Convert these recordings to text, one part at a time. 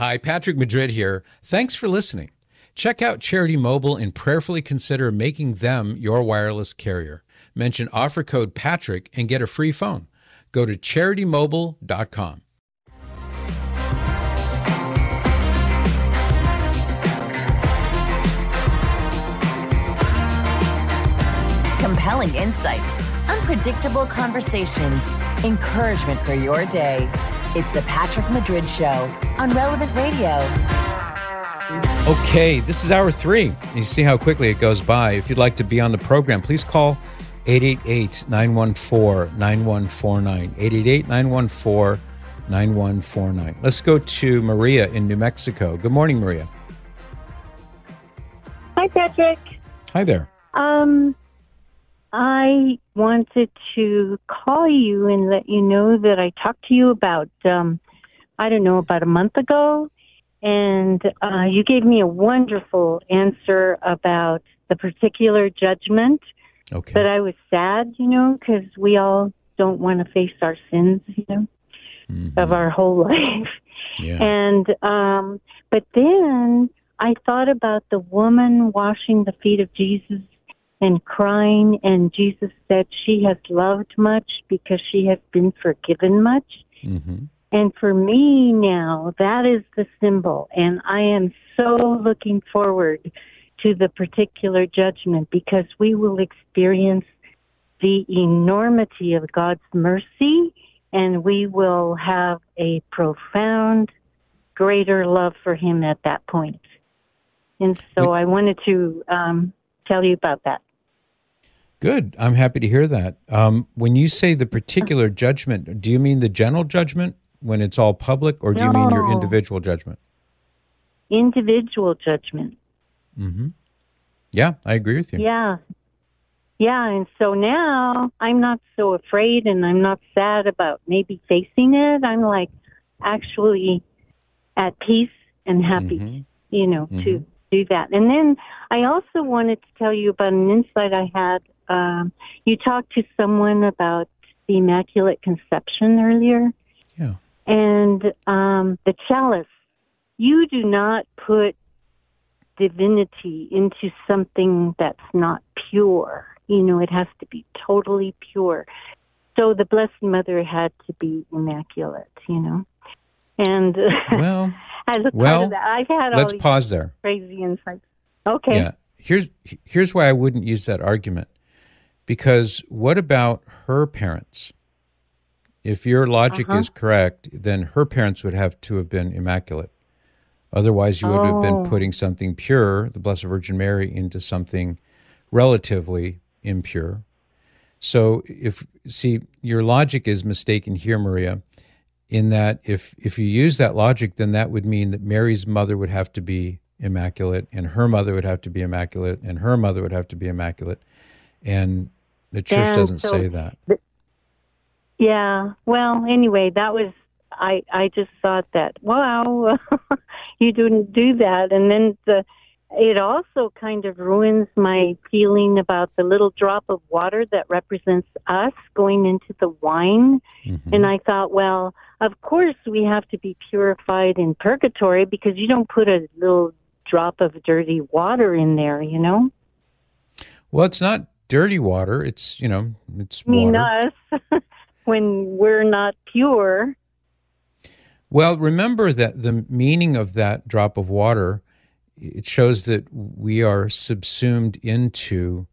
Hi, Patrick Madrid here. Thanks for listening. Check out Charity Mobile and prayerfully consider making them your wireless carrier. Mention offer code Patrick and get a free phone. Go to CharityMobile.com. Compelling insights, unpredictable conversations, encouragement for your day. It's the Patrick Madrid Show on Relevant Radio. Okay, this is hour 3. You see how quickly it goes by. If you'd like to be on the program, please call 888-914-9149. 888-914-9149. Let's go to Maria in New Mexico. Good morning, Maria. Hi, Patrick. Hi there. I wanted to call you and let you know that I talked to you about, about a month ago, and you gave me a wonderful answer about the particular judgment. Okay. But I was sad, because we all don't want to face our sins, of our whole life. Yeah. And, but then I thought about the woman washing the feet of Jesus and crying, and Jesus said she has loved much because she has been forgiven much. Mm-hmm. And for me now, that is the symbol, and I am so looking forward to the particular judgment because we will experience the enormity of God's mercy, and we will have a profound, greater love for Him at that point. And so I wanted to tell you about that. Good. I'm happy to hear that. When you say the particular judgment, do you mean the general judgment when it's all public, or do you mean your individual judgment? Individual judgment. Mm-hmm. Yeah, I agree with you. Yeah. Yeah, and so now I'm not so afraid and I'm not sad about maybe facing it. I'm like actually at peace and happy, to do that. And then I also wanted to tell you about an insight I had. You talked to someone about the Immaculate Conception earlier. Yeah. And the chalice, you do not put divinity into something that's not pure. It has to be totally pure. So the Blessed Mother had to be immaculate, And well, as a part of that, I've had let's pause there. Crazy insights. Okay. Yeah. Here's why I wouldn't use that argument. Because what about her parents? If your logic is correct, then her parents would have to have been immaculate. Otherwise, you would have been putting something pure, the Blessed Virgin Mary, into something relatively impure. So your logic is mistaken here, Maria, in that if you use that logic, then that would mean that Mary's mother would have to be immaculate, and her mother would have to be immaculate, and her mother would have to be immaculate. And the church doesn't say that. Yeah. Well, anyway, that was, I just thought that, wow, you didn't do that. And then it also kind of ruins my feeling about the little drop of water that represents us going into the wine. Mm-hmm. And I thought, well, of course we have to be purified in purgatory because you don't put a little drop of dirty water in there, Well, it's not dirty water. It's, it's water. Mean us when we're not pure. Well, remember that the meaning of that drop of water, it shows that we are subsumed into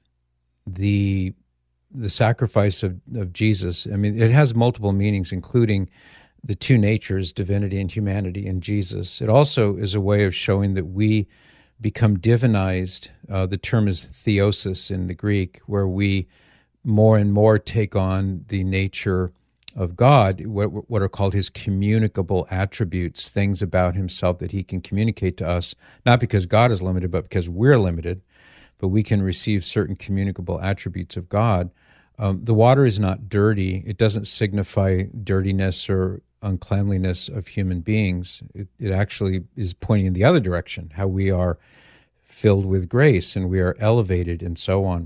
the sacrifice of Jesus. I mean, it has multiple meanings, including the two natures, divinity and humanity, in Jesus. It also is a way of showing that we become divinized. The term is theosis in the Greek, where we more and more take on the nature of God, what are called his communicable attributes, things about himself that he can communicate to us, not because God is limited, but because we're limited, but we can receive certain communicable attributes of God. The water is not dirty. It doesn't signify dirtiness or uncleanliness of human beings. It actually is pointing in the other direction, how we are filled with grace and we are elevated and so on.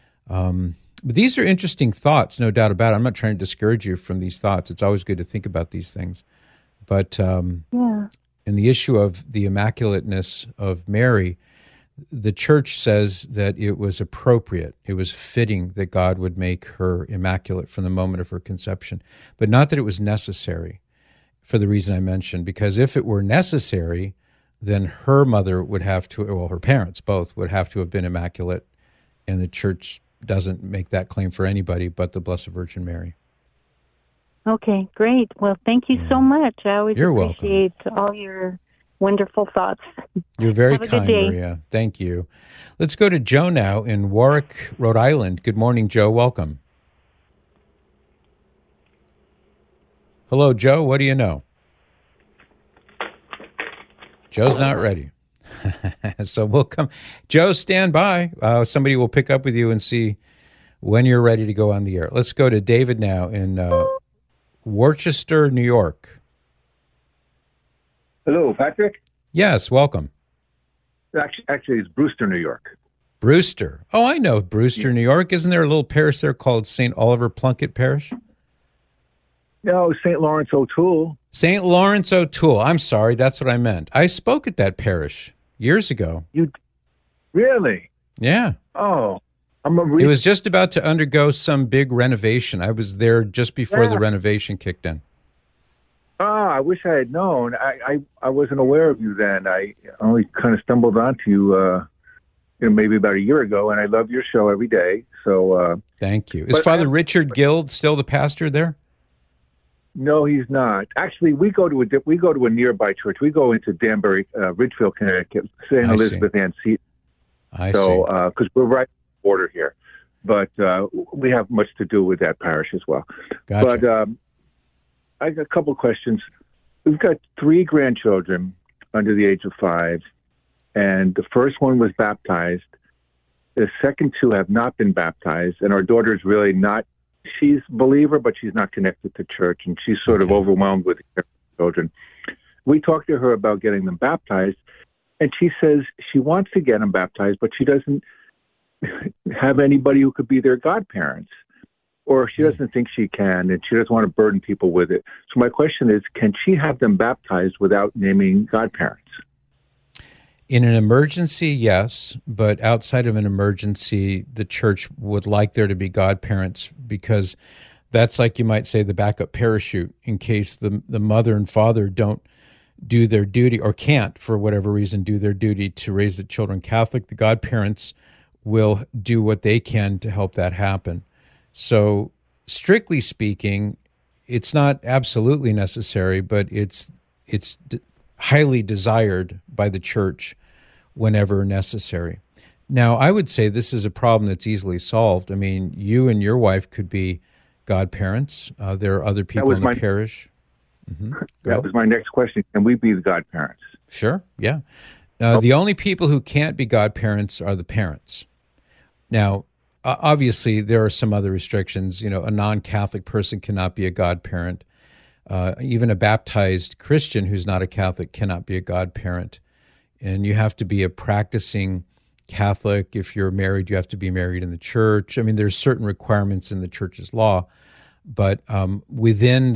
But these are interesting thoughts, no doubt about it. I'm not trying to discourage you from these thoughts. It's always good to think about these things. But And the issue of the immaculateness of Mary, the church says that it was appropriate, it was fitting that God would make her immaculate from the moment of her conception, but not that it was necessary, for the reason I mentioned, because if it were necessary, then her mother would have to, well, her parents both would have to have been immaculate, and the church doesn't make that claim for anybody but the Blessed Virgin Mary. Okay, great. Well, thank you so much. I always You're appreciate all your wonderful thoughts. You're very Have a kind, good day. Maria. Thank you. Let's go to Joe now in Warwick, Rhode Island. Good morning, Joe. Welcome. Hello, Joe. What do you know? Joe's not ready. So we'll come. Joe, stand by. Somebody will pick up with you and see when you're ready to go on the air. Let's go to David now in Worcester, New York. Hello, Patrick. Yes, welcome. Actually, it's Brewster, New York. Brewster. Oh, I know Brewster, New York. Isn't there a little parish there called St. Oliver Plunkett Parish? No, St. Lawrence O'Toole. St. Lawrence O'Toole. I'm sorry, that's what I meant. I spoke at that parish years ago. You really? Yeah. Oh, it was just about to undergo some big renovation. I was there just before the renovation kicked in. I wish I had known. I wasn't aware of you then. I only kind of stumbled onto you, maybe about a year ago, and I love your show every day. So thank you. Is Father Richard Guild still the pastor there? No, he's not. Actually, we go to a nearby church. We go into Danbury, Ridgefield, Connecticut, St. Elizabeth Ann Seton. I see. So, because we're right on the border here, but we have much to do with that parish as well. Gotcha. But I got a couple of questions. We've got 3 grandchildren under the age of 5, and the first one was baptized. The second 2 have not been baptized, and our daughter's really not. She's a believer, but she's not connected to church, and she's sort of overwhelmed with children. We talked to her about getting them baptized, and she says she wants to get them baptized, but she doesn't have anybody who could be their godparents, or she doesn't think she can, and she doesn't want to burden people with it. So my question is, can she have them baptized without naming godparents? In an emergency, yes, but outside of an emergency, the church would like there to be godparents, because that's, like you might say, the backup parachute in case the mother and father don't do their duty, or can't, for whatever reason, do their duty to raise the children Catholic. The godparents will do what they can to help that happen. So strictly speaking, it's not absolutely necessary, but it's highly desired by the church whenever necessary. Now, I would say this is a problem that's easily solved. I mean, you and your wife could be godparents. There are other people in the parish. Mm-hmm. That was my next question. Can we be the godparents? Sure, yeah. The only people who can't be godparents are the parents. Now, obviously, there are some other restrictions. You know, a non-Catholic person cannot be a godparent. Even a baptized Christian who's not a Catholic cannot be a godparent. And you have to be a practicing Catholic. If you're married, you have to be married in the church. I mean, there's certain requirements in the church's law, but within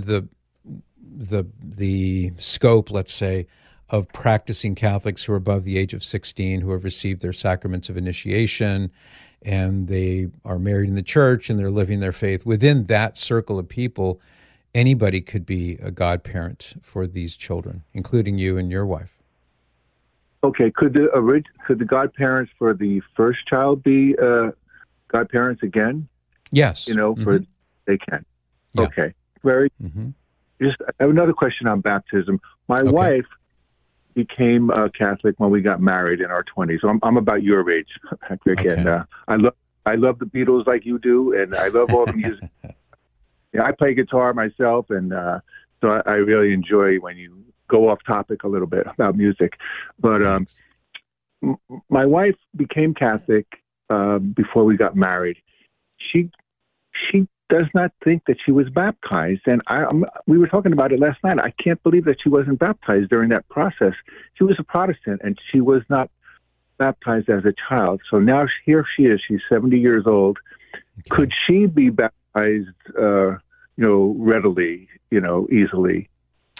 the scope, let's say, of practicing Catholics who are above the age of 16, who have received their sacraments of initiation, and they are married in the church and they're living their faith, within that circle of people, anybody could be a godparent for these children, including you and your wife. Okay, could the godparents for the first child be godparents again? Yes. They can. Yeah. Okay, very. Mm-hmm. Just I have another question on baptism. My wife became Catholic when we got married in our 20s. So I'm about your age, Patrick, and I love the Beatles like you do, and I love all the music. I play guitar myself, and so I really enjoy when you go off topic a little bit about music. But my wife became Catholic before we got married. She does not think that she was baptized, and we were talking about it last night. I can't believe that she wasn't baptized during that process. She was a Protestant, and she was not baptized as a child. So now here she is. She's 70 years old. Okay. Could she be baptized, readily, easily?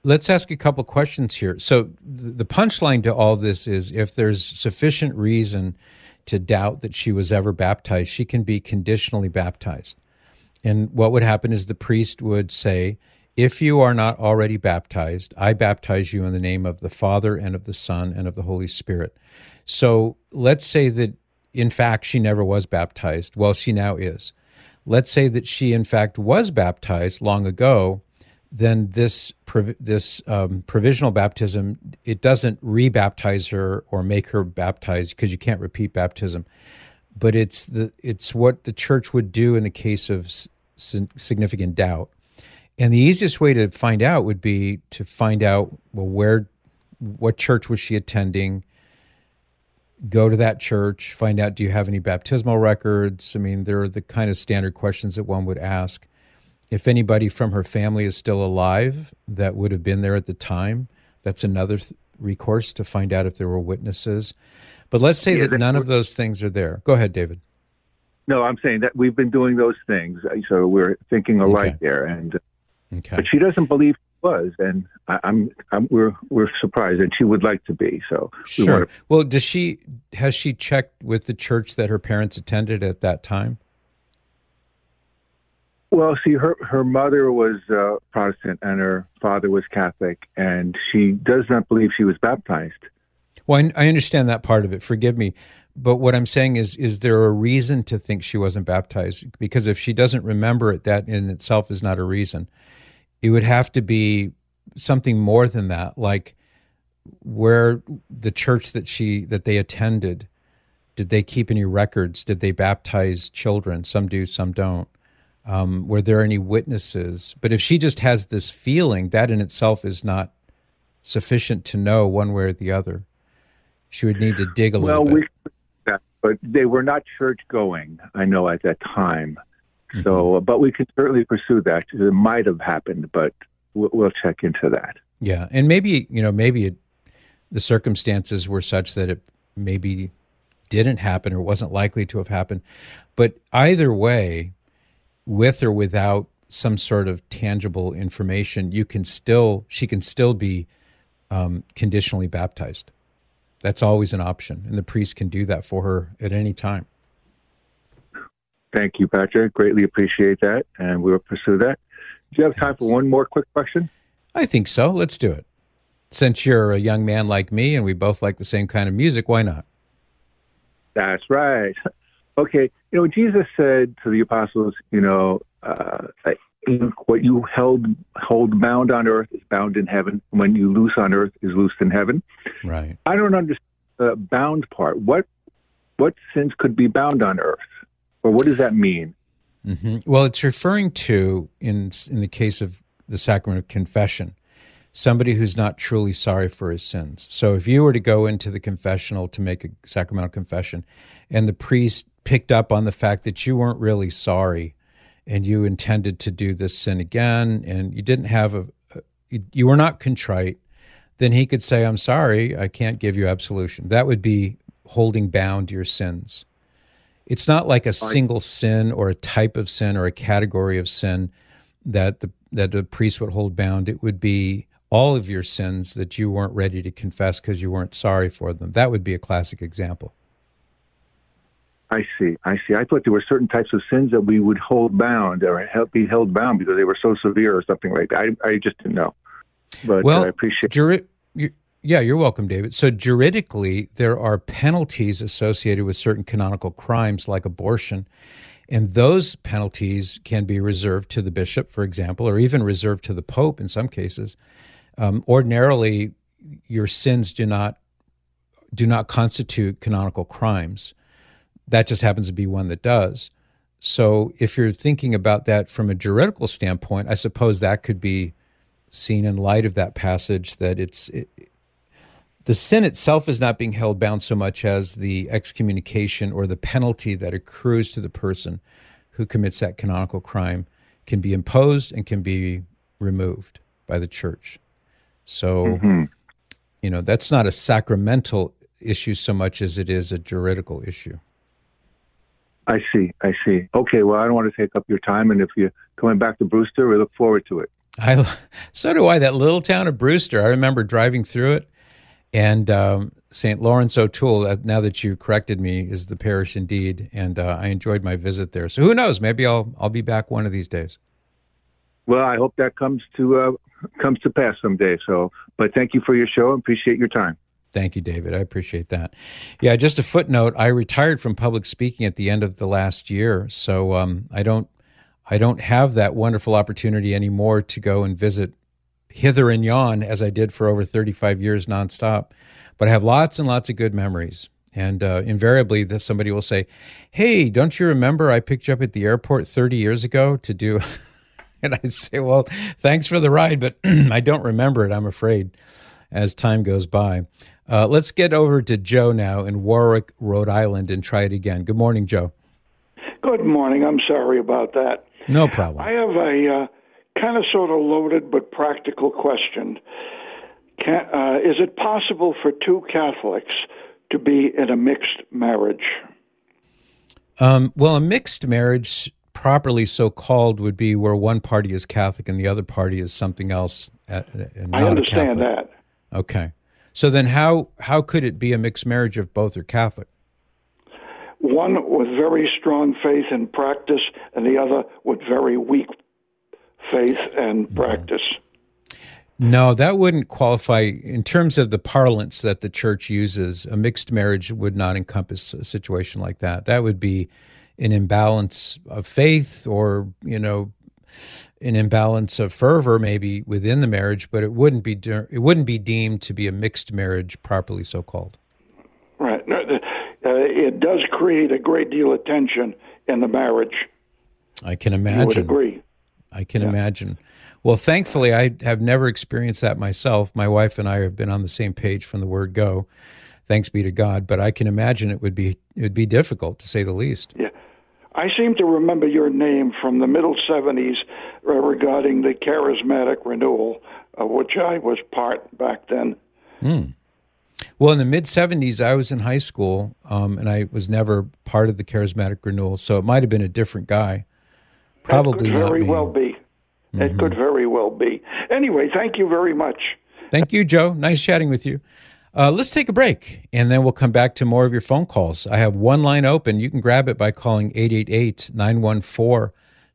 let's ask a couple questions here. So the punchline to all this is, if there's sufficient reason to doubt that she was ever baptized, she can be conditionally baptized. And what would happen is the priest would say, if you are not already baptized, I baptize you in the name of the Father and of the Son and of the Holy Spirit. So let's say that, in fact, she never was baptized. Well, she now is. Let's say that she, in fact, was baptized long ago. Then this provisional baptism, it doesn't rebaptize her or make her baptized, because you can't repeat baptism. But it's what the church would do in the case of significant doubt. And the easiest way to find out would be to find out, well, what church was she attending? Go to that church, find out, do you have any baptismal records? I mean, there are the kind of standard questions that one would ask. If anybody from her family is still alive that would have been there at the time, that's another recourse to find out if there were witnesses. But let's say that none of those things are there. Go ahead, David. No, I'm saying that we've been doing those things, so we're thinking alike there. And but she doesn't believe she was, and we're surprised, and she would like to be. So sure. Well, has she checked with the church that her parents attended at that time? Well, see, her mother was Protestant and her father was Catholic, and she does not believe she was baptized. Well, I understand that part of it. Forgive me. But what I'm saying is there a reason to think she wasn't baptized? Because if she doesn't remember it, that in itself is not a reason. It would have to be something more than that, like where the church that they attended, did they keep any records? Did they baptize children? Some do, some don't. Were there any witnesses? But if she just has this feeling, that in itself is not sufficient to know one way or the other. She would need to dig a little bit. But they were not church-going, I know, at that time. So, but we could certainly pursue that. It might have happened, but we'll check into that. Yeah, and maybe the circumstances were such that it maybe didn't happen or wasn't likely to have happened. But either way, with or without some sort of tangible information, she can still be conditionally baptized. That's always an option, and the priest can do that for her at any time. Thank you, Patrick. Greatly appreciate that, and we'll pursue that. Do you have time for one more quick question? I think so. Let's do it. Since you're a young man like me and we both like the same kind of music, why not? That's right. Okay, Jesus said to the apostles, what you hold bound on earth is bound in heaven. When you loose on earth is loosed in heaven. Right. I don't understand the bound part. What sins could be bound on earth, or what does that mean? Mm-hmm. Well, it's referring to, in the case of the sacrament of confession, somebody who's not truly sorry for his sins. So if you were to go into the confessional to make a sacramental confession, and the priest picked up on the fact that you weren't really sorry, and you intended to do this sin again, and you didn't have you were not contrite, then he could say, I'm sorry, I can't give you absolution. That would be holding bound your sins. It's not like a single sin or a type of sin or a category of sin that the priest would hold bound. It would be all of your sins that you weren't ready to confess because you weren't sorry for them. That would be a classic example. I see. I thought there were certain types of sins that we would hold bound or be held bound because they were so severe or something like that. I just didn't know. But I appreciate it. Yeah, you're welcome, David. So juridically, there are penalties associated with certain canonical crimes like abortion, and those penalties can be reserved to the bishop, for example, or even reserved to the Pope in some cases. Ordinarily, your sins do not constitute canonical crimes. That just happens to be one that does. So if you're thinking about that from a juridical standpoint, I suppose that could be seen in light of that passage, that the sin itself is not being held bound so much as the excommunication or the penalty that accrues to the person who commits that canonical crime can be imposed and can be removed by the church. So, that's not a sacramental issue so much as it is a juridical issue. I see. Okay, well, I don't want to take up your time, and if you're coming back to Brewster, we look forward to it. So do I. That little town of Brewster, I remember driving through it, and St. Lawrence O'Toole, now that you corrected me, is the parish indeed, and I enjoyed my visit there. So who knows? Maybe I'll be back one of these days. Well, I hope that comes to pass someday. So, but thank you for your show and appreciate your time. Thank you, David. I appreciate that. Yeah, just a footnote. I retired from public speaking at the end of the last year, so I don't have that wonderful opportunity anymore to go and visit hither and yon as I did for over 35 years nonstop. But I have lots and lots of good memories. And invariably, somebody will say, "Hey, don't you remember I picked you up at the airport 30 years ago to do..." And I say, "Well, thanks for the ride, but I don't remember it, I'm afraid, as time goes by." Let's get over to Joe now in Warwick, Rhode Island, and try it again. Good morning, Joe. Good morning. I'm sorry about that. No problem. I have a kind of sort of loaded but practical question. Is it possible for two Catholics to be in a mixed marriage? Well, a mixed marriage, properly so called, would be where one party is Catholic and the other party is something else. I understand that. Okay. So then how could it be a mixed marriage if both are Catholic? One with very strong faith and practice, and the other with very weak faith and practice. No, that wouldn't qualify. In terms of the parlance that the church uses, a mixed marriage would not encompass a situation like that. That would be an imbalance of faith, or, an imbalance of fervor maybe within the marriage, but it wouldn't be deemed to be a mixed marriage, properly so called. Right. It does create a great deal of tension in the marriage. I can imagine. You would agree. I can imagine. Well, thankfully, I have never experienced that myself. My wife and I have been on the same page from the word go. Thanks be to God. But I can imagine it would be difficult, to say the least. Yeah. I seem to remember your name from the middle 70s regarding the charismatic renewal, of which I was part back then. Well, in the mid-70s, I was in high school, and I was never part of the charismatic renewal, so it might have been a different guy. Probably not me. It could very well be. It could very well be. Anyway, thank you very much. Thank you, Joe. Nice chatting with you. Let's take a break, and then we'll come back to more of your phone calls. I have one line open. You can grab it by calling 888-914-9149,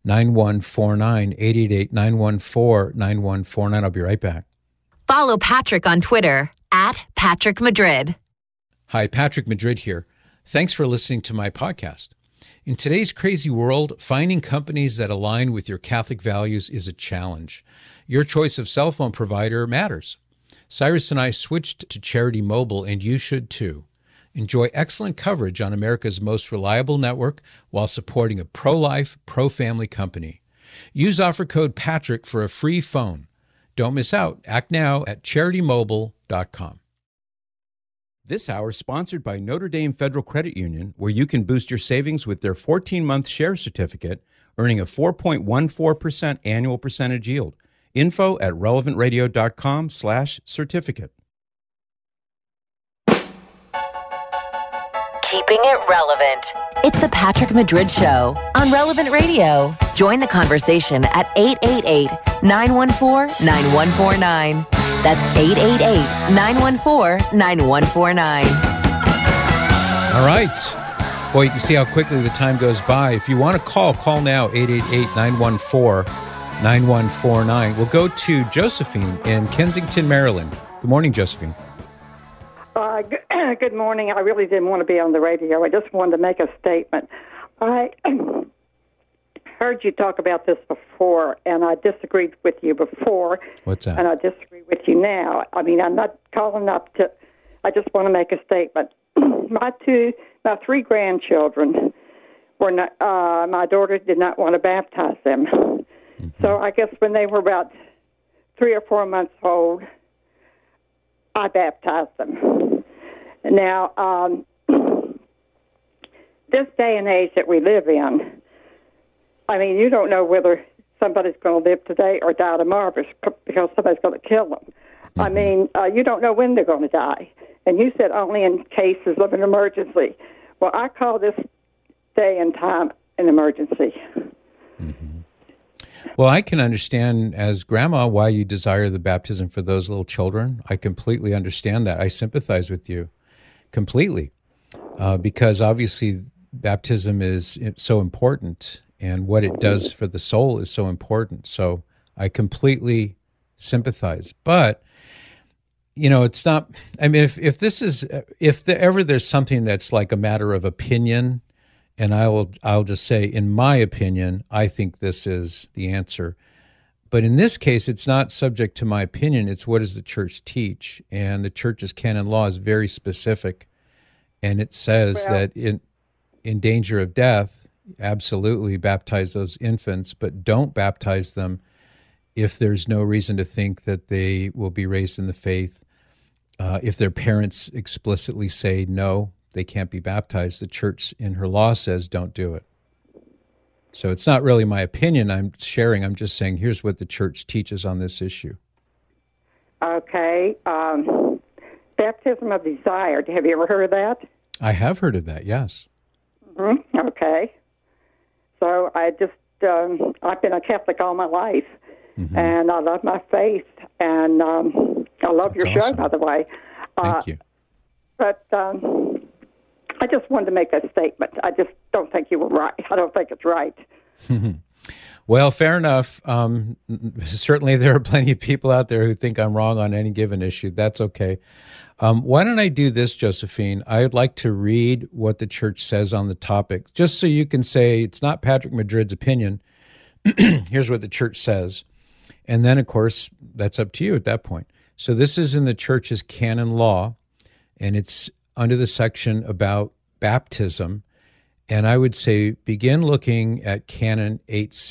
888-914-9149. I'll be right back. Follow Patrick on Twitter @PatrickMadrid. Hi, Patrick Madrid here. Thanks for listening to my podcast. In today's crazy world, finding companies that align with your Catholic values is a challenge. Your choice of cell phone provider matters. Cyrus and I switched to Charity Mobile, and you should too. Enjoy excellent coverage on America's most reliable network while supporting a pro-life, pro-family company. Use offer code PATRICK for a free phone. Don't miss out. Act now at CharityMobile.com. This hour is sponsored by Notre Dame Federal Credit Union, where you can boost your savings with their 14-month share certificate, earning a 4.14% annual percentage yield. Info at relevantradio.com/certificate. Keeping it relevant. It's the Patrick Madrid Show on Relevant Radio. Join the conversation at 888-914-9149. That's 888-914-9149. All right. Well, you can see how quickly the time goes by. If you want to call now, 888-914-9149. We'll go to Josephine in Kensington, Maryland. Good morning, Josephine. Good morning. I really didn't want to be on the radio. I just wanted to make a statement. I heard you talk about this before, and I disagreed with you before. What's that? And I disagree with you now. I mean, I'm not calling up to... I just want to make a statement. My three grandchildren were not... my daughter did not want to baptize them. Mm-hmm. So I guess when they were about 3 or 4 months old, I baptized them. Now, this day and age that we live in, I mean, you don't know whether somebody's going to live today or die tomorrow because somebody's going to kill them. Mm-hmm. I mean, you don't know when they're going to die. And you said only in cases of an emergency. Well, I call this day and time an emergency. Mm-hmm. Well, I can understand as grandma why you desire the baptism for those little children. I completely understand that. I sympathize with you completely because obviously baptism is so important and what it does for the soul is so important. So I completely sympathize. But, it's not, I mean, if there's something that's like a matter of opinion, and I'll just say, in my opinion, I think this is the answer. But in this case, it's not subject to my opinion. It's what does the church teach? And the church's canon law is very specific. And it says that in danger of death, absolutely baptize those infants, but don't baptize them if there's no reason to think that they will be raised in the faith. If their parents explicitly say no, they can't be baptized, the church in her law says don't do it. So it's not really my opinion I'm sharing. I'm just saying here's what the church teaches on this issue. Okay. Baptism of desire. Have you ever heard of that? I have heard of that, yes. Mm-hmm. Okay. So I've been a Catholic all my life, and I love my faith, and I love your show, by the way. Thank you. But I just wanted to make that statement. I just don't think you were right. I don't think it's right. Well, fair enough. Certainly there are plenty of people out there who think I'm wrong on any given issue. That's okay. Why don't I do this, Josephine? I'd like to read what the church says on the topic, just so you can say it's not Patrick Madrid's opinion. Here's what the church says. And then, of course, that's up to you at that point. So this is in the church's canon law, and it's under the section about baptism. And I would say begin looking at Canon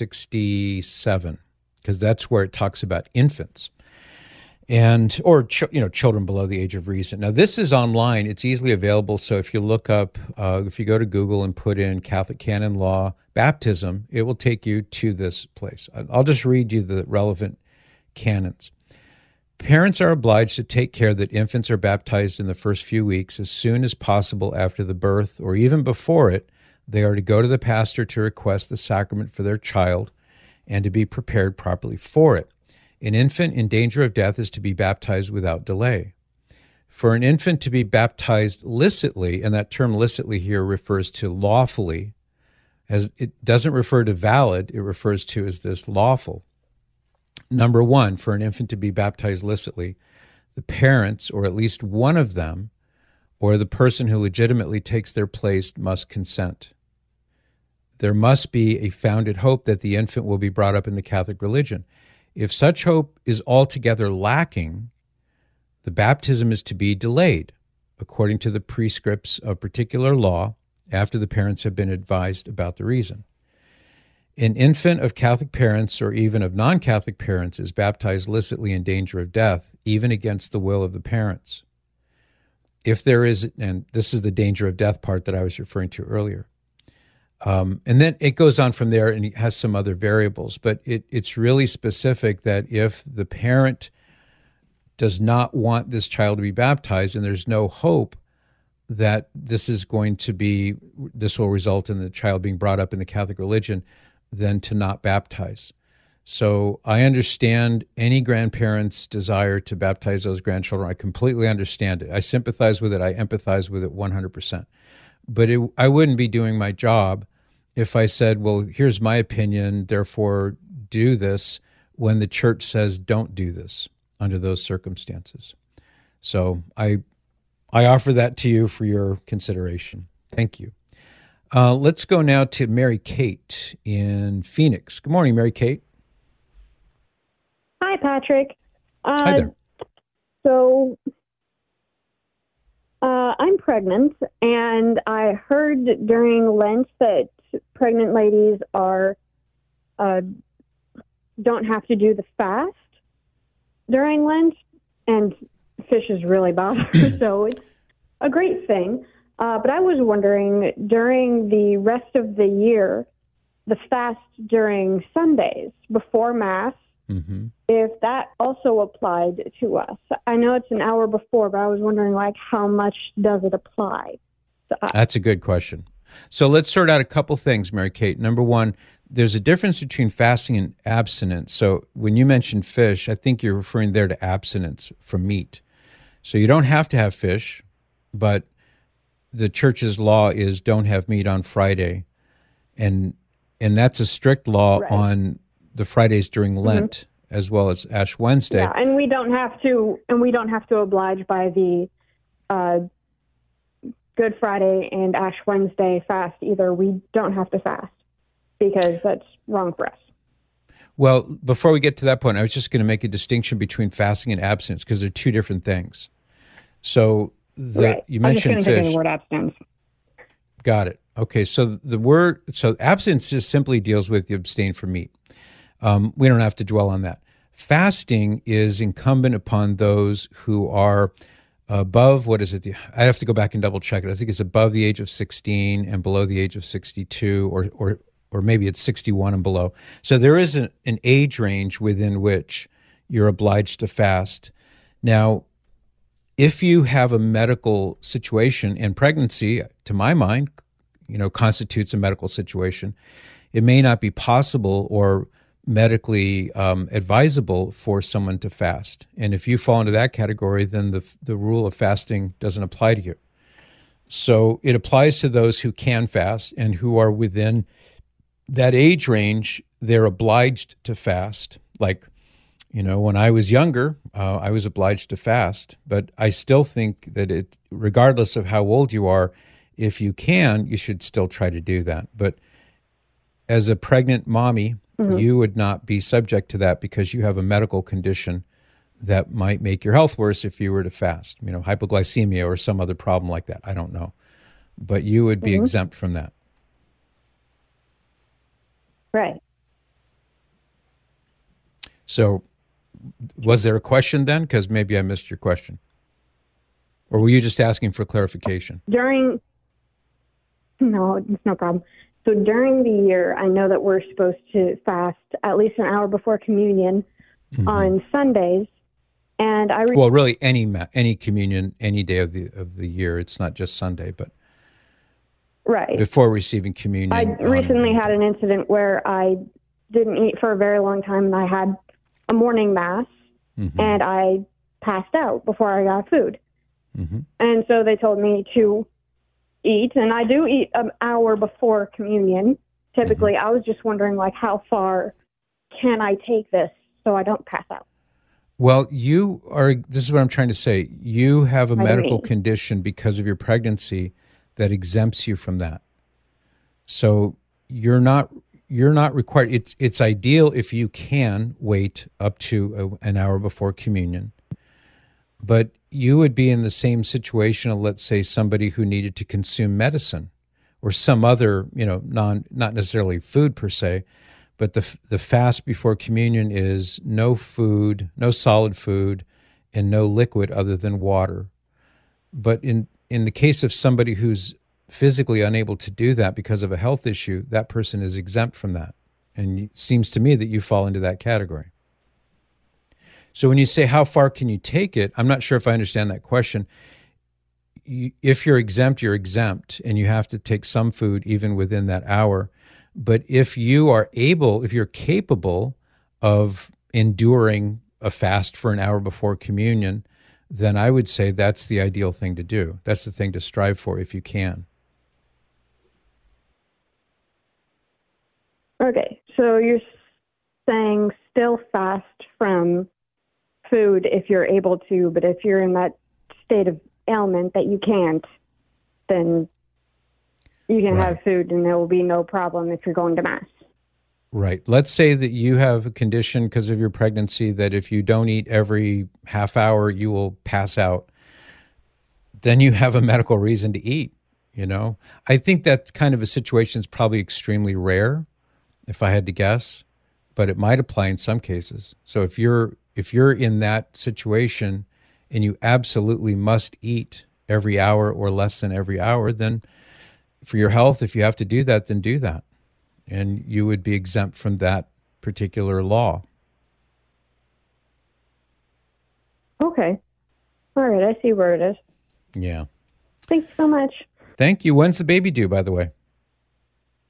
867, because that's where it talks about infants or children below the age of reason. Now, this is online. It's easily available. So if you look up, if you go to Google and put in Catholic canon law baptism, it will take you to this place. I'll just read you the relevant canons. Parents are obliged to take care that infants are baptized in the first few weeks as soon as possible after the birth, or even before it. They are to go to the pastor to request the sacrament for their child and to be prepared properly for it. An infant in danger of death is to be baptized without delay. For an infant to be baptized licitly, and that term licitly here refers to lawfully, as it doesn't refer to valid, it refers to as this lawful. Number one, for an infant to be baptized licitly, the parents, or at least one of them, or the person who legitimately takes their place must consent. There must be a founded hope that the infant will be brought up in the Catholic religion. If such hope is altogether lacking, the baptism is to be delayed, according to the prescripts of particular law, after the parents have been advised about the reason. An infant of Catholic parents or even of non-Catholic parents is baptized licitly in danger of death, even against the will of the parents. If there is, and this is the danger of death part that I was referring to earlier. And then it goes on from there and it has some other variables, but it's really specific that if the parent does not want this child to be baptized and there's no hope that this will result in the child being brought up in the Catholic religion, then to not baptize. So I understand any grandparent's desire to baptize those grandchildren. I completely understand it. I sympathize with it. I empathize with it 100%. But I wouldn't be doing my job if I said, well, here's my opinion, therefore do this, when the church says don't do this under those circumstances. So I offer that to you for your consideration. Thank you. Let's go now to Mary Kate in Phoenix. Good morning, Mary Kate. Hi, Patrick. Hi there. So I'm pregnant, and I heard during Lent that pregnant ladies don't have to do the fast during Lent, and fish is really bothersome, so it's a great thing. But I was wondering, during the rest of the year, the fast during Sundays before Mass, if that also applied to us. I know it's an hour before, but I was wondering, how much does it apply to us? That's a good question. So let's sort out a couple things, Mary Kate. Number one, there's a difference between fasting and abstinence. So when you mentioned fish, I think you're referring there to abstinence from meat. So you don't have to have fish, but the church's law is don't have meat on Friday. And that's a strict law on the Fridays during Lent as well as Ash Wednesday. Yeah, and we don't have to oblige by the Good Friday and Ash Wednesday fast either. We don't have to fast because that's wrong for us. Well, before we get to that point, I was just going to make a distinction between fasting and abstinence because they're two different things. So you mentioned fish. The word abstinence. Got it. Okay, so abstinence just simply deals with you abstain from meat. We don't have to dwell on that. Fasting is incumbent upon those who are above, what is it? I have to go back and double check it. I think it's above the age of 16 and below the age of 62, or maybe it's 61 and below. So there is an age range within which you're obliged to fast. Now, if you have a medical situation, and pregnancy, to my mind, constitutes a medical situation, it may not be possible or medically advisable for someone to fast. And if you fall into that category, then the rule of fasting doesn't apply to you. So it applies to those who can fast and who are within that age range. They're obliged to fast. Like, when I was younger, I was obliged to fast. But I still think that regardless of how old you are, if you can, you should still try to do that. But as a pregnant mommy, you would not be subject to that because you have a medical condition that might make your health worse if you were to fast. Hypoglycemia or some other problem like that. I don't know. But you would be exempt from that. Right. So was there a question then? Because maybe I missed your question. Or were you just asking for clarification? No, it's no problem. So during the year, I know that we're supposed to fast at least an hour before communion on Sundays, and really any communion any day of the year. It's not just Sunday, but before receiving communion. I recently had an incident where I didn't eat for a very long time, and I had a morning mass, and I passed out before I got food, and so they told me to eat, and I do eat an hour before communion. Typically, I was just wondering, how far can I take this so I don't pass out? Well, this is what I'm trying to say. You have a medical condition because of your pregnancy that exempts you from that. So you're not required. It's ideal if you can wait up to an hour before communion, but you would be in the same situation of, let's say, somebody who needed to consume medicine or some other, not necessarily food per se, but the fast before communion is no food, no solid food, and no liquid other than water. But in the case of somebody who's physically unable to do that because of a health issue, that person is exempt from that. And it seems to me that you fall into that category. So when you say how far can you take it, I'm not sure if I understand that question. If you're exempt, and you have to take some food even within that hour. But if you're capable of enduring a fast for an hour before communion, then I would say that's the ideal thing to do. That's the thing to strive for if you can. Okay, so you're saying still fast from food if you're able to, but if you're in that state of ailment that you can't, then you can have food and there will be no problem if you're going to Mass. Right. Let's say that you have a condition because of your pregnancy that if you don't eat every half hour, you will pass out. Then you have a medical reason to eat, I think that kind of a situation is probably extremely rare, if I had to guess, but it might apply in some cases. So if you're in that situation and you absolutely must eat every hour or less than every hour, then for your health, if you have to do that, then do that. And you would be exempt from that particular law. Okay. All right, I see where it is. Yeah. Thanks so much. Thank you. When's the baby due, by the way?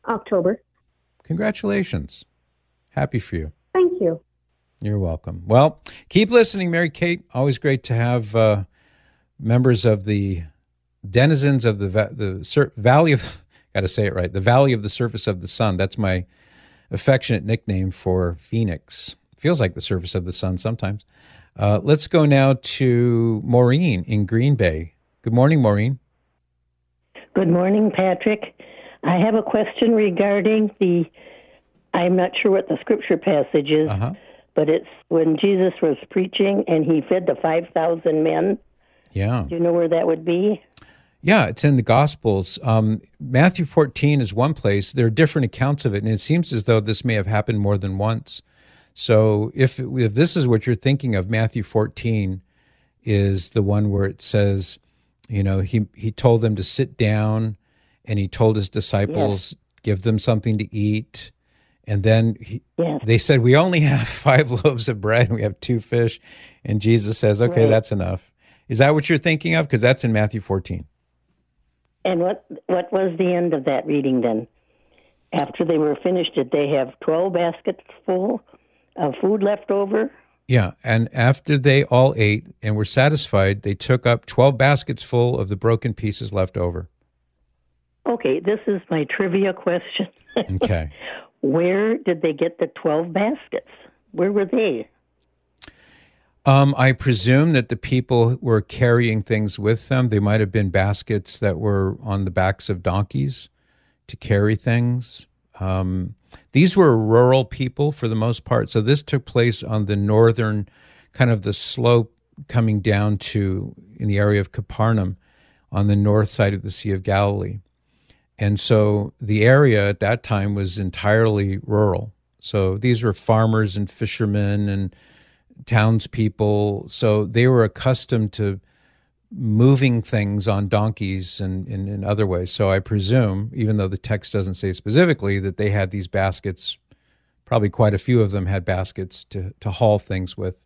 October. Congratulations. Happy for you. Thank you. You're welcome. Well, keep listening, Mary Kate. Always great to have members of the denizens of the Valley of, got to say it right, the Valley of the Surface of the Sun. That's my affectionate nickname for Phoenix. Feels like the surface of the sun sometimes. Let's go now to Maureen in Green Bay. Good morning, Maureen. Good morning, Patrick. I have a question regarding I'm not sure what the scripture passage is, but it's when Jesus was preaching and he fed the 5,000 men. Yeah. Do you know where that would be? Yeah, it's in the Gospels. Matthew 14 is one place. There are different accounts of it, and it seems as though this may have happened more than once. So if this is what you're thinking of, Matthew 14 is the one where it says, you know, he told them to sit down, and he told his disciples, give them something to eat. And then they said, we only have 5 loaves of bread and we have 2 fish. And Jesus says, okay, that's enough. Is that what you're thinking of? Because that's in Matthew 14. And what was the end of that reading then? After they were finished, did they have 12 baskets full of food left over? Yeah, and after they all ate and were satisfied, they took up 12 baskets full of the broken pieces left over. Okay, this is my trivia question. Okay. Where did they get the 12 baskets? Where were they? I presume that the people were carrying things with them. They might have been baskets that were on the backs of donkeys to carry things. These were rural people for the most part. So this took place on the northern, kind of the slope coming down to in the area of Capernaum on the north side of the Sea of Galilee. And so the area at that time was entirely rural. So these were farmers and fishermen and townspeople. So they were accustomed to moving things on donkeys and in other ways. So I presume, even though the text doesn't say specifically, that they had these baskets. Probably quite a few of them had baskets to haul things with.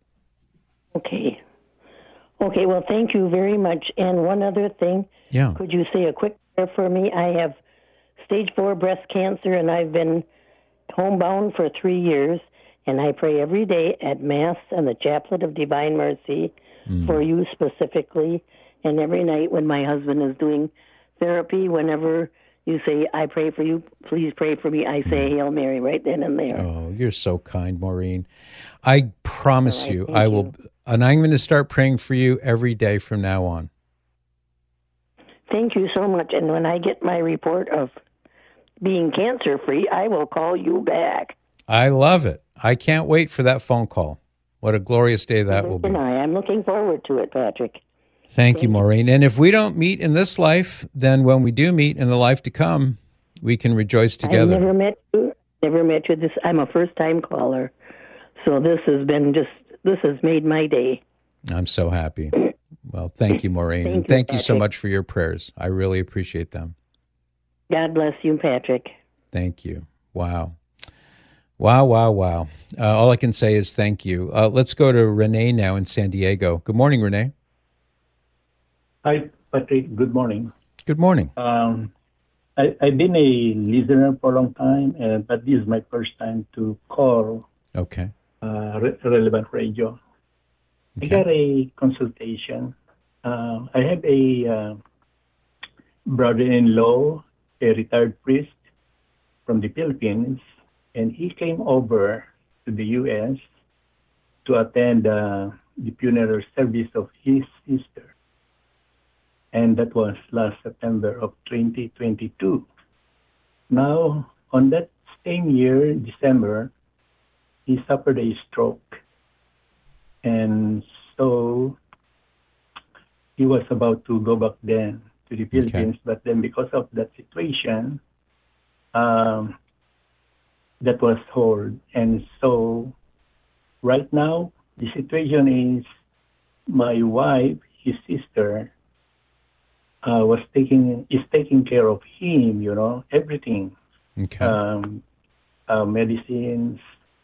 Okay. Okay, well, thank you very much. And one other thing. Yeah. Could you say a quick prayer for me? I have stage 4 breast cancer, and I've been homebound for 3 years, and I pray every day at Mass and the Chaplet of Divine Mercy for you specifically, and every night when my husband is doing therapy, whenever you say, I pray for you, please pray for me, I say Hail Mary right then and there. Oh, you're so kind, Maureen. I promise you, I will, and I'm going to start praying for you every day from now on. Thank you so much, and when I get my report of being cancer-free, I will call you back. I love it. I can't wait for that phone call. What a glorious day that will be. I'm looking forward to it, Patrick. Thank you, Maureen. And if we don't meet in this life, then when we do meet in the life to come, we can rejoice together. I never met you. I'm a first-time caller. So this has made my day. I'm so happy. Well, thank you, Maureen. Thank you so much for your prayers. I really appreciate them. God bless you, Patrick. Thank you. Wow. Wow, wow, wow. All I can say is thank you. Let's go to Renee now in San Diego. Good morning, Renee. Hi, Patrick. Good morning. Good morning. I've been a listener for a long time, but this is my first time to call Relevant Radio. Okay. I got a consultation. I have a brother-in-law, a retired priest from the Philippines, and he came over to the U.S. to attend the funeral service of his sister. And that was last September of 2022. Now, on that same year, December, he suffered a stroke. And so he was about to go back then to the Philippines, but then because of that situation, that was held. And so right now, the situation is my wife, his sister, is taking care of him, everything. Medicines.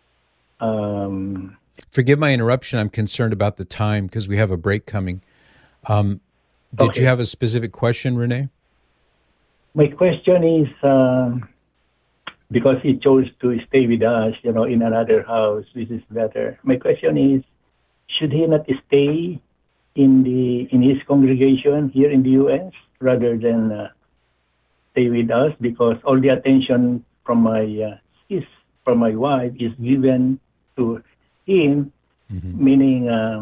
Forgive my interruption. I'm concerned about the time because we have a break coming. Did you have a specific question, Renee? My question is, because he chose to stay with us, in another house, which is better. My question is, should he not stay in his congregation here in the U.S. rather than stay with us? Because all the attention from my wife is given to him, meaning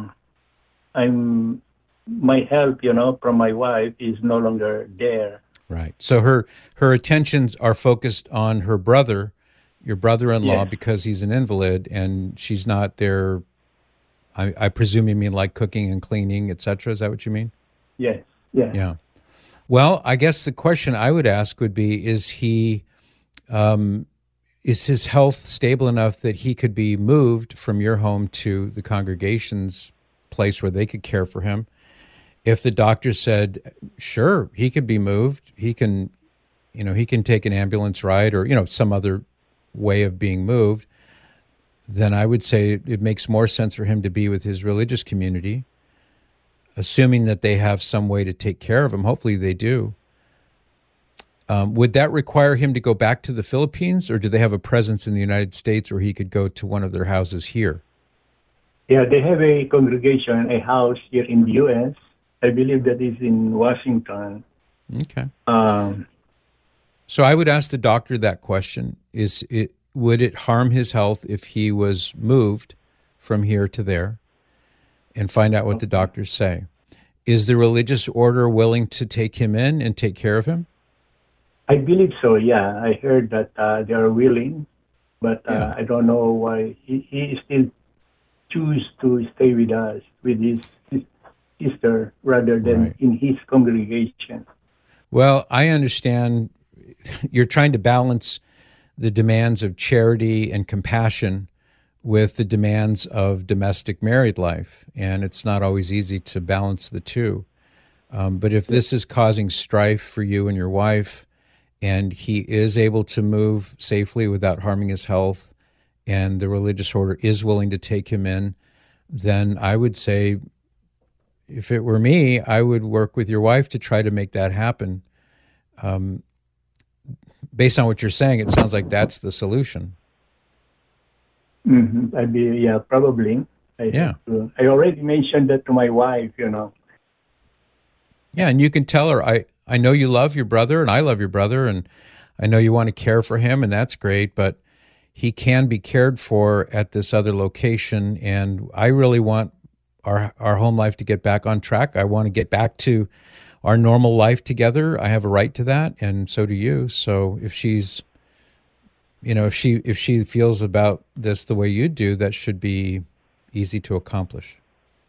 my help, from my wife is no longer there. Right. So her attentions are focused on her brother, your brother-in-law, Yes. because he's an invalid, and she's not there. I presume you mean like cooking and cleaning, etc. Is that what you mean? Yes. Yeah. Yeah. Well, I guess the question I would ask would be: is his health stable enough that he could be moved from your home to the congregation's place where they could care for him? If the doctor said, sure, he could be moved, he can take an ambulance ride or, some other way of being moved, then I would say it makes more sense for him to be with his religious community, assuming that they have some way to take care of him. Hopefully they do. Would that require him to go back to the Philippines, or do they have a presence in the United States where he could go to one of their houses here? Yeah, they have a congregation, a house here in the U.S. I believe that is in Washington. Okay. So I would ask the doctor that question. Would it harm his health if he was moved from here to there, and find out what the doctors say? Is the religious order willing to take him in and take care of him? I believe so, yeah. I heard that they are willing, but I don't know why he still choose to stay with us, with his sister, rather than in his congregation. Well, I understand you're trying to balance the demands of charity and compassion with the demands of domestic married life, and it's not always easy to balance the two. But if this is causing strife for you and your wife, and he is able to move safely without harming his health, and the religious order is willing to take him in, then I would say, if it were me, I would work with your wife to try to make that happen. Based on what you're saying, it sounds like that's the solution. I'd be, probably. I already mentioned that to my wife, Yeah, and you can tell her, I know you love your brother, and I love your brother, and I know you want to care for him, and that's great, but he can be cared for at this other location, and I really want our home life to get back on track. I want to get back to our normal life together. I have a right to that, and so do you. So if she's, if she feels about this the way you do, that should be easy to accomplish.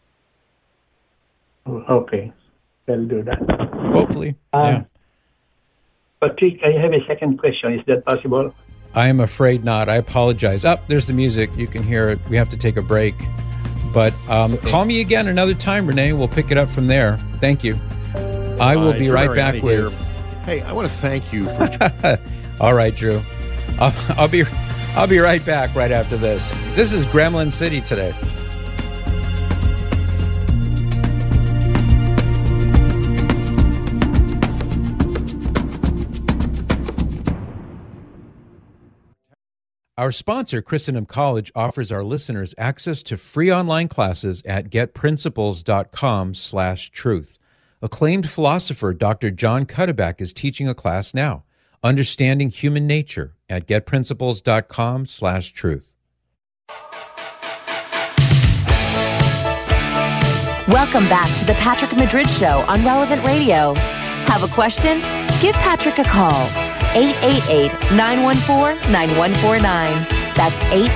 Okay, I'll do that. Hopefully, yeah. Patrick, I have a second question. Is that possible? I am afraid not. I apologize. There's the music. You can hear it. We have to take a break. But call me again another time, Renee. We'll pick it up from there. Thank you. I will be right back with... Hey, I want to thank you for... All right, Drew. I'll be right back right after this. This is Gremlin City today. Our sponsor, Christendom College, offers our listeners access to free online classes at getprinciples.com/truth. Acclaimed philosopher Dr. John Cuddeback is teaching a class now, Understanding Human Nature, at getprinciples.com/truth. Welcome back to the Patrick Madrid Show on Relevant Radio. Have a question? Give Patrick a call. 888-914-9149. That's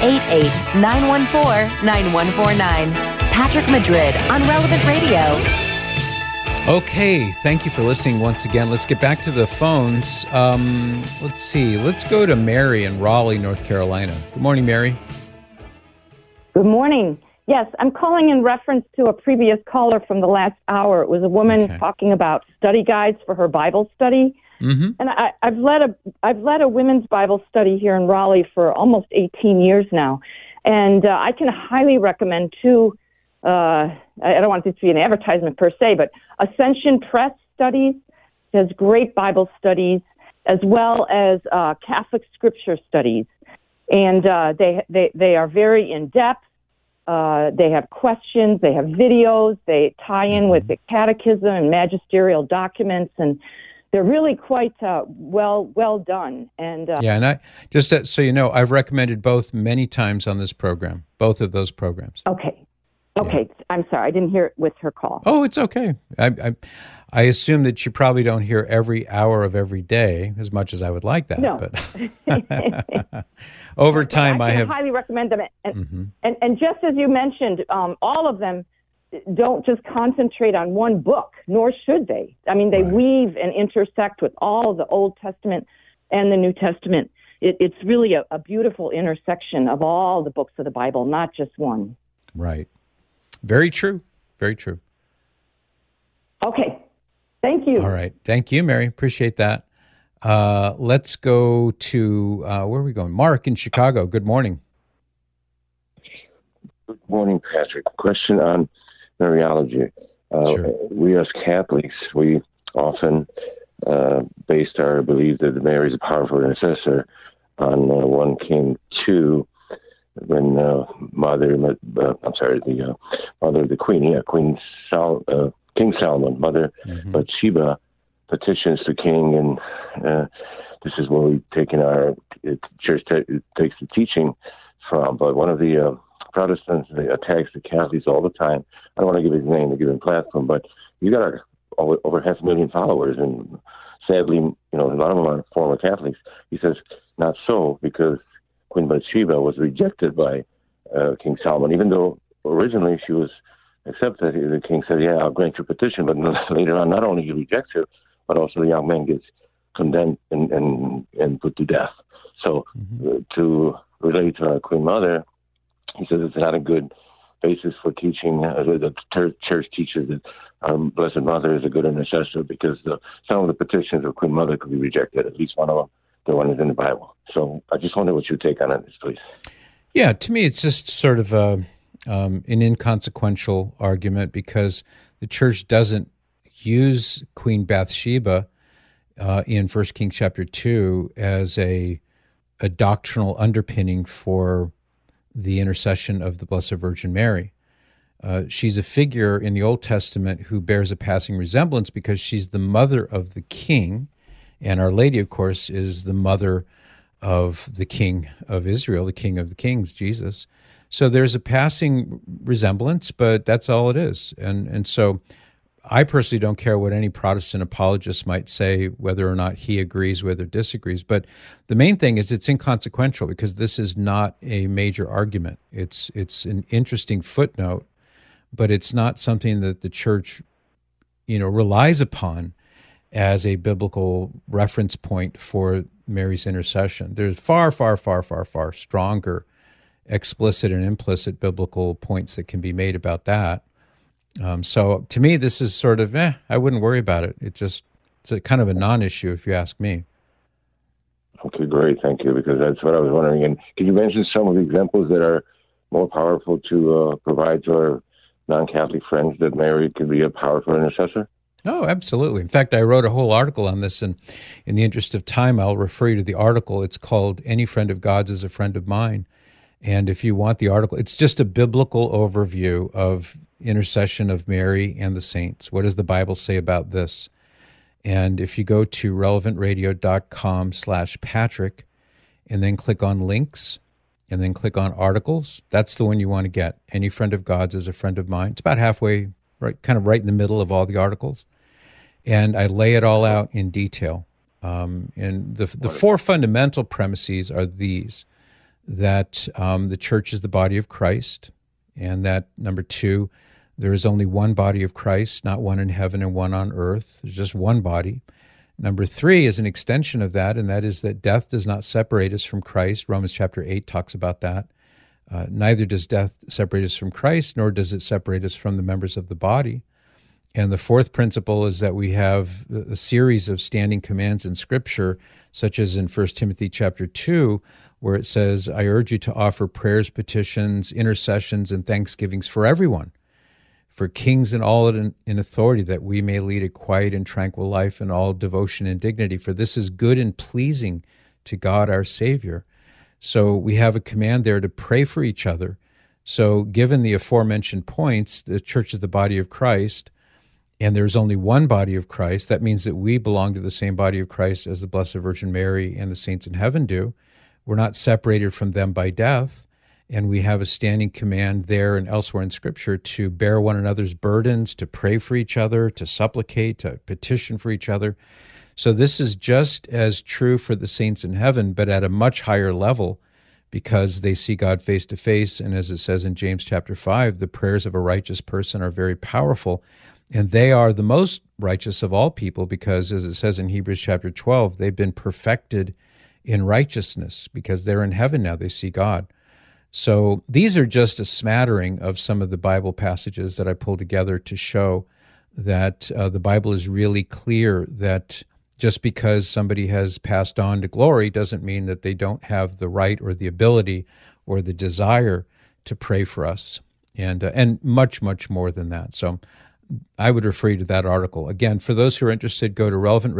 888-914-9149. Patrick Madrid on Relevant Radio. Okay, thank you for listening once again. Let's get back to the phones. Let's see. Let's go to Mary in Raleigh, North Carolina. Good morning, Mary. Good morning. Yes, I'm calling in reference to a previous caller from the last hour. It was a woman talking about study guides for her Bible study. Mm-hmm. And I've led a women's Bible study here in Raleigh for almost 18 years now, and I can highly recommend two. I don't want this to be an advertisement per se, but Ascension Press Studies does great Bible studies, as well as Catholic scripture studies. And they are very in-depth. They have questions. They have videos. They tie in with the catechism and magisterial documents, and they're really quite well done. And and I just so you know, I've recommended both many times on this program, both of those programs. Okay. Yeah. I'm sorry, I didn't hear it with her call. Oh, it's okay. I assume that you probably don't hear every hour of every day as much as I would like that. No. But over time, I have highly recommend them. And just as you mentioned, all of them don't just concentrate on one book, nor should they. I mean, they weave and intersect with all the Old Testament and the New Testament. It's really a beautiful intersection of all the books of the Bible, not just one. Right. Very true. Very true. Okay. Thank you. All right. Thank you, Mary. Appreciate that. Let's go to, where are we going? Mark in Chicago. Good morning. Good morning, Patrick. Question on Mariology. Sure. We as Catholics, we often based our belief that Mary is a powerful intercessor on 1 King 2, when mother of the queen, King Solomon, mother Bathsheba, petitions the king, and this is where we've taken our church takes the teaching from. But one of the Protestants, they attacks the Catholics all the time. I don't want to give his name to give him platform, but you got over 500,000 followers, and sadly, a lot of them are former Catholics. He says not so, because Queen Bathsheba was rejected by King Solomon, even though originally she was accepted. The king said, "Yeah, I'll grant your petition," but later on, not only he rejects her, but also the young man gets condemned and put to death. So to relate to our Queen Mother, he says it's not a good basis for teaching. The church teaches that our Blessed Mother is a good intercessor, because some of the petitions of Queen Mother could be rejected, at least one of them. The one is in the Bible. So I just wonder what your take on this, please. Yeah, to me, it's just sort of an inconsequential argument, because the church doesn't use Queen Bathsheba in 1 Kings chapter 2 as a doctrinal underpinning for the intercession of the Blessed Virgin Mary. She's a figure in the Old Testament who bears a passing resemblance because she's the mother of the king, and Our Lady, of course, is the mother of the King of Israel, the King of the Kings, Jesus. So there's a passing resemblance, but that's all it is. And so I personally don't care what any Protestant apologist might say, whether or not he agrees with or disagrees. But the main thing is it's inconsequential, because this is not a major argument. It's an interesting footnote, but it's not something that the church, relies upon as a biblical reference point for Mary's intercession. There's far, far, far, far, far stronger explicit and implicit biblical points that can be made about that. So to me, this is sort of, I wouldn't worry about it. It's a kind of a non-issue, if you ask me. Okay, great. Thank you, because that's what I was wondering. And can you mention some of the examples that are more powerful to provide to our non-Catholic friends that Mary could be a powerful intercessor? Oh, absolutely. In fact, I wrote a whole article on this, and in the interest of time, I'll refer you to the article. It's called "Any Friend of God's is a Friend of Mine." And if you want the article, it's just a biblical overview of intercession of Mary and the saints. What does the Bible say about this? And if you go to relevantradio.com/Patrick and then click on links and then click on articles, that's the one you want to get. Any Friend of God's is a Friend of Mine. It's about halfway, kind of right in the middle of all the articles. And I lay it all out in detail. And the four fundamental premises are these: that the church is the body of Christ, and that, number two, there is only one body of Christ, not one in heaven and one on earth. There's just one body. Number three is an extension of that, and that is that death does not separate us from Christ. Romans chapter 8 talks about that. Neither does death separate us from Christ, nor does it separate us from the members of the body. And the fourth principle is that we have a series of standing commands in Scripture, such as in 1 Timothy chapter 2, where it says, "I urge you to offer prayers, petitions, intercessions, and thanksgivings for everyone, for kings and all in authority, that we may lead a quiet and tranquil life in all devotion and dignity. For this is good and pleasing to God our Savior. So we have a command there to pray for each other. So given the aforementioned points, the church is the body of Christ, and there's only one body of Christ. That means that we belong to the same body of Christ as the Blessed Virgin Mary and the saints in heaven do. We're not separated from them by death, and we have a standing command there and elsewhere in Scripture to bear one another's burdens, to pray for each other, to supplicate, to petition for each other. So this is just as true for the saints in heaven, but at a much higher level, because they see God face to face. And as it says in James chapter 5, the prayers of a righteous person are very powerful. And they are the most righteous of all people because, as it says in Hebrews chapter 12, they've been perfected in righteousness because they're in heaven now. They see God. So these are just a smattering of some of the Bible passages that I pulled together to show that the Bible is really clear that just because somebody has passed on to glory doesn't mean that they don't have the right or the ability or the desire to pray for us, and much, much more than that. So I would refer you to that article. Again, for those who are interested, go to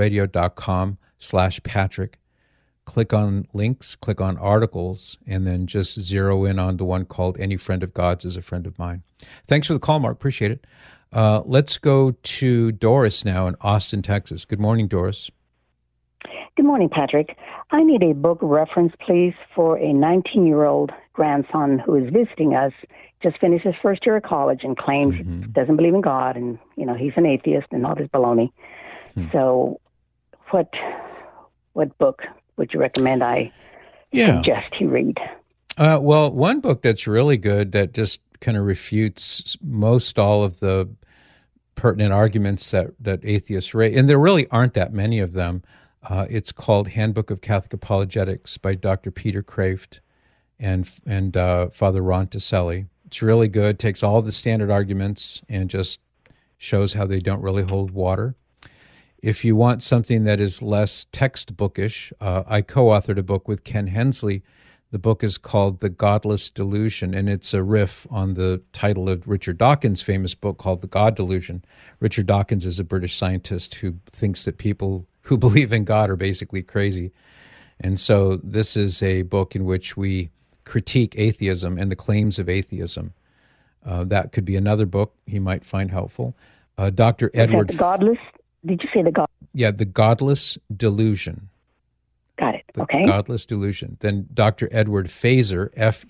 relevantradio.com/Patrick, click on links, click on articles, and then just zero in on the one called Any Friend of God's is a Friend of Mine. Thanks for the call, Mark. Appreciate it. Let's go to Doris now in Austin, Texas. Good morning, Doris. Good morning, Patrick. I need a book reference, please, for a 19-year-old grandson who is visiting us, just finished his first year of college and claims he doesn't believe in God, and, you know, he's an atheist and all this baloney. So what book would you recommend I suggest he read? Well, one book that's really good that just kind of refutes most all of the pertinent arguments that atheists raise, and there really aren't that many of them. It's called Handbook of Catholic Apologetics by Dr. Peter Kraft and Father Ron Taselli. It's really good, takes all the standard arguments and just shows how they don't really hold water. If you want something that is less textbookish, I co-authored a book with Ken Hensley. The book is called The Godless Delusion, and it's a riff on the title of Richard Dawkins' famous book called The God Delusion. Richard Dawkins is a British scientist who thinks that people who believe in God are basically crazy. And so this is a book in which we critique atheism and the claims of atheism. That could be another book he might find helpful. Dr. Edward... The Godless? Did you say the God? Yeah, The Godless Delusion. Got it. Okay. Godless Delusion. Then Dr. Edward Feser,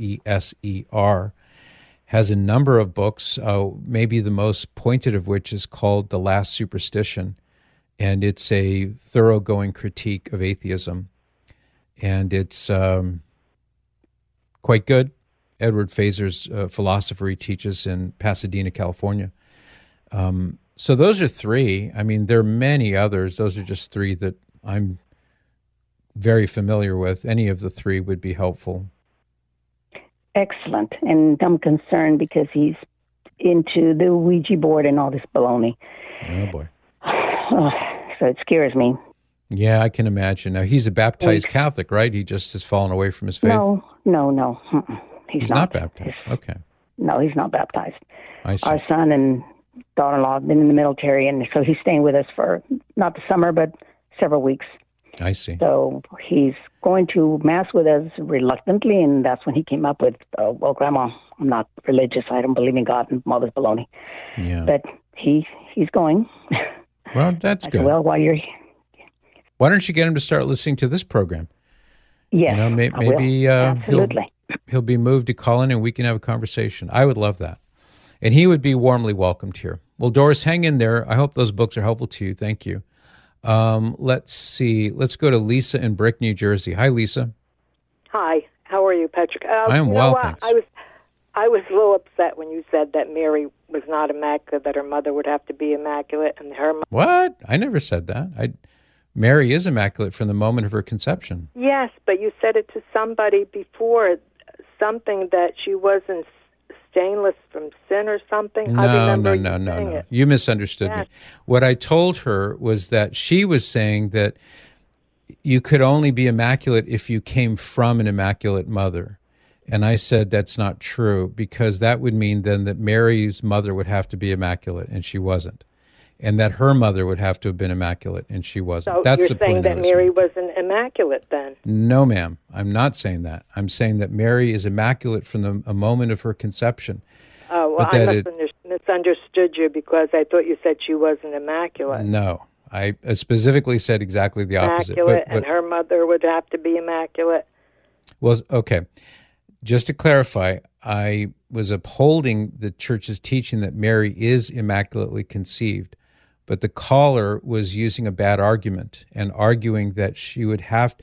Feser, has a number of books, maybe the most pointed of which is called The Last Superstition, and it's a thoroughgoing critique of atheism. And it's quite good. Edward Feser's philosopher he teaches in Pasadena, California. So those are three. I mean, there are many others. Those are just three that I'm very familiar with. Any of the three would be helpful. Excellent. And I'm concerned because he's into the Ouija board and all this baloney. Oh, boy. So it scares me. Yeah, I can imagine. Now, he's a baptized Catholic, right? He just has fallen away from his faith? No. He's not baptized. Okay. No, he's not baptized. I see. Our son and daughter-in-law have been in the military, and so he's staying with us for not the summer, but several weeks. I see. So he's going to Mass with us reluctantly, and that's when he came up with, well, Grandma, I'm not religious. I don't believe in God and mother's baloney. Yeah. But he's going. Well, that's good. Well, while you're... Why don't you get him to start listening to this program? Yes, you know, maybe he'll be moved to call in and we can have a conversation. I would love that. And he would be warmly welcomed here. Well, Doris, hang in there. I hope those books are helpful to you. Thank you. Let's see. Let's go to Lisa in Brick, New Jersey. Hi, Lisa. Hi. How are you, Patrick? I am well, thanks. I was a little upset when you said that Mary was not immaculate, that her mother would have to be immaculate, and her mother... What? I never said that. Mary is immaculate from the moment of her conception. Yes, but you said it to somebody before, something that she wasn't stainless from sin or something. No. You misunderstood me. What I told her was that she was saying that you could only be immaculate if you came from an immaculate mother. And I said that's not true, because that would mean then that Mary's mother would have to be immaculate, and she wasn't. And that her mother would have to have been immaculate, and she wasn't. So That's you're the saying point that Mary wasn't immaculate then? No, ma'am. I'm not saying that. I'm saying that Mary is immaculate from a moment of her conception. Oh, well, I must have misunderstood you, because I thought you said she wasn't immaculate. No. I specifically said exactly the opposite. Immaculate, and her mother would have to be immaculate? Well, okay. Just to clarify, I was upholding the church's teaching that Mary is immaculately conceived, but the caller was using a bad argument and arguing that she would have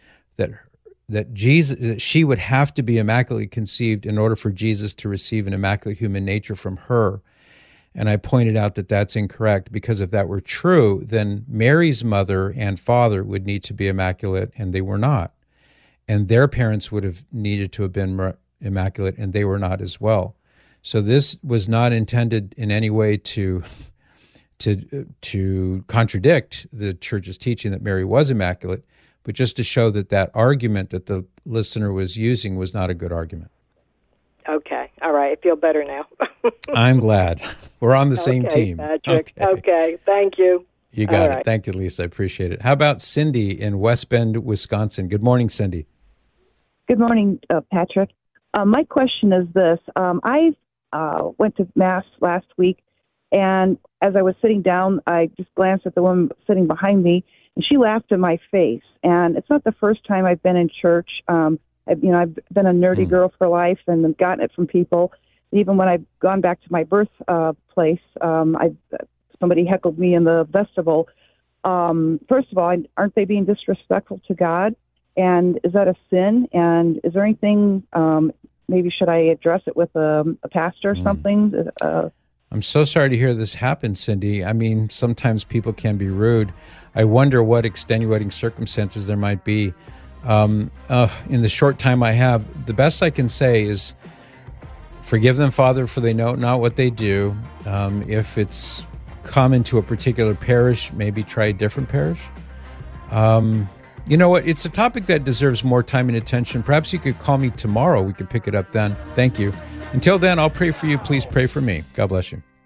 that she would have to be immaculately conceived in order for Jesus to receive an immaculate human nature from her. And I pointed out that that's incorrect, because if that were true, then Mary's mother and father would need to be immaculate, and they were not. And their parents would have needed to have been immaculate, and they were not as well. So this was not intended in any way to contradict the church's teaching that Mary was immaculate, but just to show that that argument that the listener was using was not a good argument. Okay. All right. I feel better now. I'm glad. We're on the same team. Patrick. Okay. Thank you. You got it. Thank you, Lisa. I appreciate it. How about Cindy in West Bend, Wisconsin? Good morning, Cindy. Good morning, Patrick. My question is this. I went to Mass last week, and as I was sitting down, I just glanced at the woman sitting behind me, and she laughed in my face. And it's not the first time I've been in church. I've been a nerdy girl for life, and I've gotten it from people. Even when I've gone back to my birth place, somebody heckled me in the vestibule. First of all, aren't they being disrespectful to God? And is that a sin? And is there anything, maybe should I address it with a pastor or something? I'm so sorry to hear this happen, Cindy. I mean, sometimes people can be rude. I wonder what extenuating circumstances there might be. In the short time I have, the best I can say is, forgive them, Father, for they know not what they do. If it's common to a particular parish, maybe try a different parish. You know what? It's a topic that deserves more time and attention. Perhaps you could call me tomorrow. We could pick it up then. Thank you. Until then, I'll pray for you. Please pray for me. God bless you.